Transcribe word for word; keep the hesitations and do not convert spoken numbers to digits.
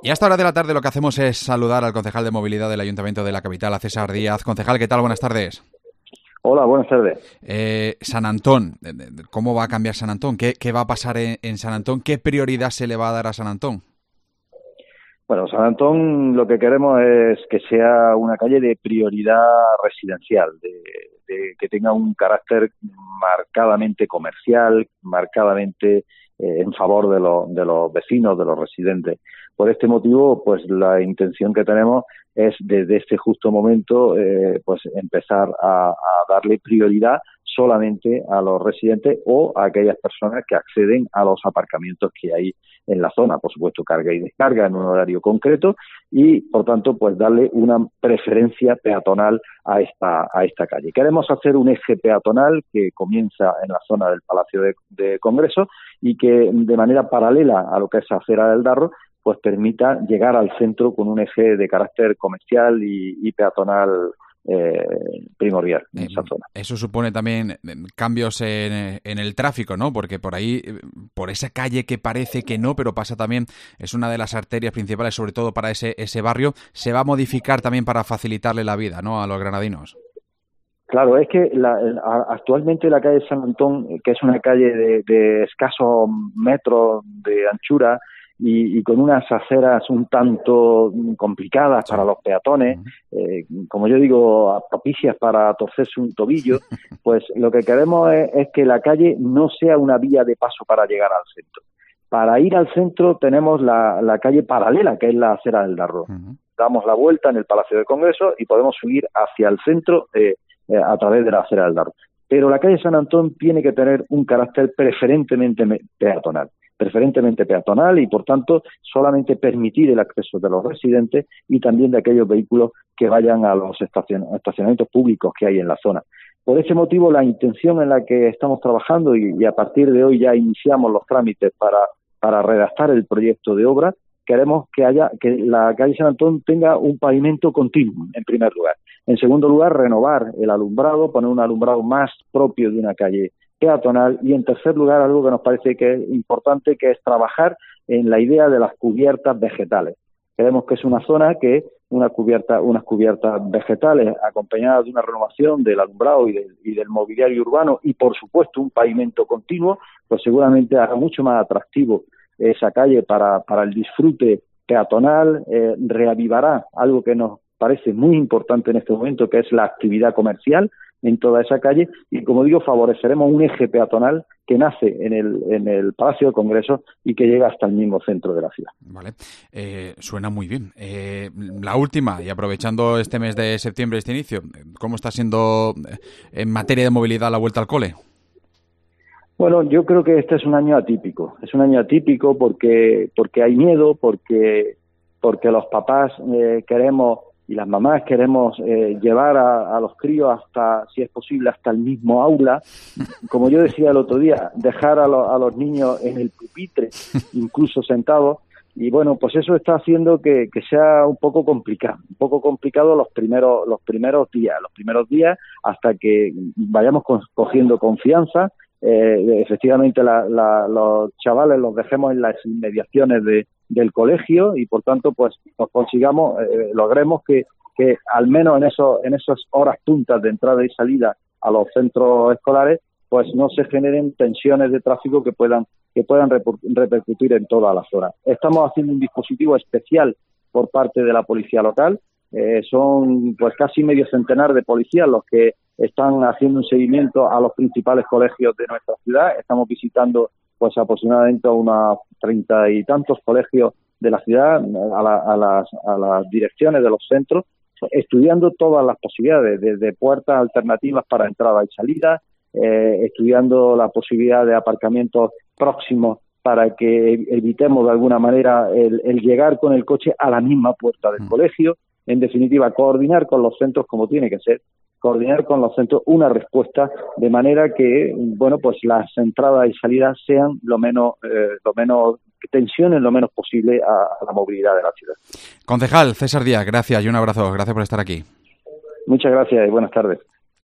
Y a esta hora de la tarde lo que hacemos es saludar al concejal de movilidad del Ayuntamiento de la capital, a César Díaz. Concejal, ¿qué tal? Buenas tardes. Hola, buenas tardes. Eh, San Antón, ¿cómo va a cambiar San Antón? ¿Qué, qué va a pasar en, en San Antón? ¿Qué prioridad se le va a dar a San Antón? Bueno, San Antón lo que queremos es que sea una calle de prioridad residencial, de, de que tenga un carácter marcadamente comercial, marcadamente eh, en favor de, lo, de los vecinos, de los residentes. Por este motivo, pues la intención que tenemos es desde este justo momento eh, pues empezar a, a darle prioridad solamente a los residentes o a aquellas personas que acceden a los aparcamientos que hay en la zona, por supuesto carga y descarga en un horario concreto y por tanto pues darle una preferencia peatonal a esta a esta calle. Queremos hacer un eje peatonal que comienza en la zona del Palacio de, de Congreso y que de manera paralela a lo que es Acera del Darro pues permita llegar al centro con un eje de carácter comercial y, y peatonal Eh, primordial en esa zona. Eso supone también cambios en, en el tráfico, ¿no? Porque por ahí, por esa calle que parece que no, pero pasa también, es una de las arterias principales, sobre todo para ese, ese barrio, se va a modificar también para facilitarle la vida, ¿no?, a los granadinos. Claro, es que la, actualmente la calle San Antón, que es una calle de, de escasos metros de anchura, Y, y con unas aceras un tanto complicadas para los peatones, eh, como yo digo, propicias para torcerse un tobillo, pues lo que queremos es, es que la calle no sea una vía de paso para llegar al centro. Para ir al centro tenemos la, la calle paralela, que es la Acera del Darro. Uh-huh. Damos la vuelta en el Palacio de Congreso y podemos subir hacia el centro eh, eh, a través de la Acera del Darro. Pero la calle San Antón tiene que tener un carácter preferentemente peatonal. preferentemente peatonal y, por tanto, solamente permitir el acceso de los residentes y también de aquellos vehículos que vayan a los estacion- estacionamientos públicos que hay en la zona. Por ese motivo, la intención en la que estamos trabajando y, y a partir de hoy ya iniciamos los trámites para, para redactar el proyecto de obra, queremos que haya que la calle San Antón tenga un pavimento continuo, en primer lugar. En segundo lugar, renovar el alumbrado, poner un alumbrado más propio de una calle peatonal y en tercer lugar algo que nos parece que es importante, que es trabajar en la idea de las cubiertas vegetales. Creemos que es una zona que una cubierta, unas cubiertas vegetales acompañadas de una renovación del alumbrado y, de, y del mobiliario urbano y por supuesto un pavimento continuo, pues seguramente hará mucho más atractivo esa calle para, para el disfrute peatonal, eh, reavivará algo que nos parece muy importante en este momento, que es la actividad comercial en toda esa calle y, como digo, favoreceremos un eje peatonal que nace en el, en el Palacio de Congreso y que llega hasta el mismo centro de la ciudad. Vale, eh, suena muy bien. Eh, la última, y aprovechando este mes de septiembre, este inicio, ¿cómo está siendo en materia de movilidad la vuelta al cole? Bueno, yo creo que este es un año atípico. Es un año atípico porque porque hay miedo, porque porque los papás eh, queremos y las mamás queremos eh, llevar a, a los críos hasta, si es posible, hasta el mismo aula. Como yo decía el otro día, dejar a, lo, a los niños en el pupitre, incluso sentados. Y bueno, pues eso está haciendo que, que sea un poco complicado, un poco complicado los primeros los primeros días, los primeros días hasta que vayamos cogiendo confianza. Eh, efectivamente la, la, los chavales los dejemos en las inmediaciones de, del colegio y por tanto pues nos consigamos, eh, logremos que, que al menos en esos, en esas horas puntas de entrada y salida a los centros escolares pues no se generen tensiones de tráfico que puedan que puedan repercutir en toda la zona. Estamos haciendo un dispositivo especial por parte de la policía local. Eh, son pues casi medio centenar de policías los que están haciendo un seguimiento a los principales colegios de nuestra ciudad. Estamos visitando pues aproximadamente unos treinta y tantos colegios de la ciudad, a, la, a, las, a las direcciones de los centros, estudiando todas las posibilidades, desde puertas alternativas para entrada y salida, eh, estudiando la posibilidad de aparcamientos próximos para que evitemos de alguna manera el, el llegar con el coche a la misma puerta del colegio. En definitiva, coordinar con los centros como tiene que ser, coordinar con los centros una respuesta de manera que, bueno, pues las entradas y salidas sean lo menos, eh, lo menos, que tensionen lo menos posible a, a la movilidad de la ciudad. Concejal César Díaz, gracias y un abrazo, gracias por estar aquí. Muchas gracias y buenas tardes.